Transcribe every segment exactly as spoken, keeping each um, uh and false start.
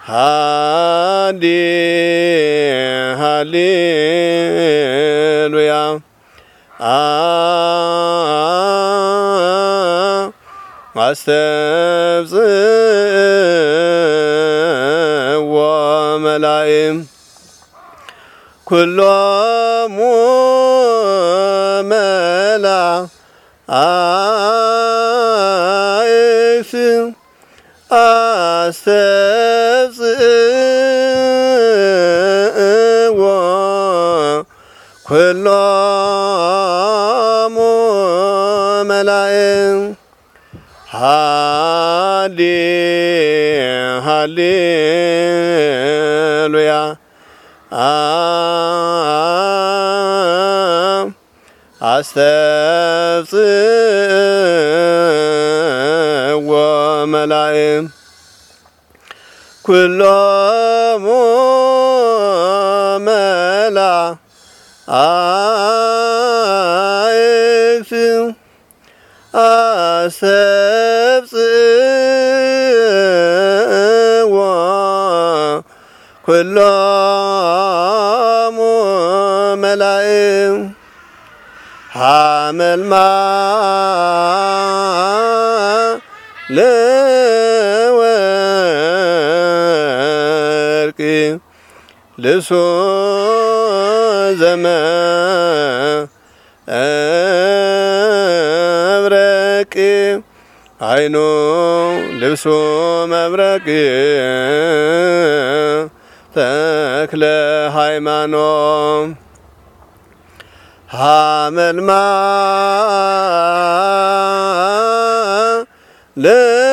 ሃሌ ሃሌሉያ አስተብጽዎ መላእም ኩሎሙ መላእክት አስተብጽዎ ኩሎሙ መላእክት ሃሌ ሃሌሉያ አስተብጽዎ መላእክት ኩሎሙ መላእክት አስተብጽዎ ኩሎሙ መላእክት ሐመልማለ ወርቅ ልብሶ ዘመብረቅ አይኑ ልብሶ መብረቅ ተክለ ሃይማኖት ሐመልማለ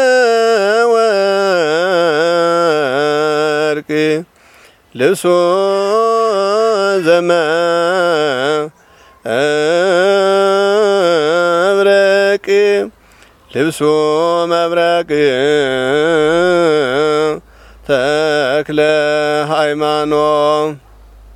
ወርቅ ልብሶ ዘመብረቅ ልብሶ መብረቅ ተክለ ሃይማኖት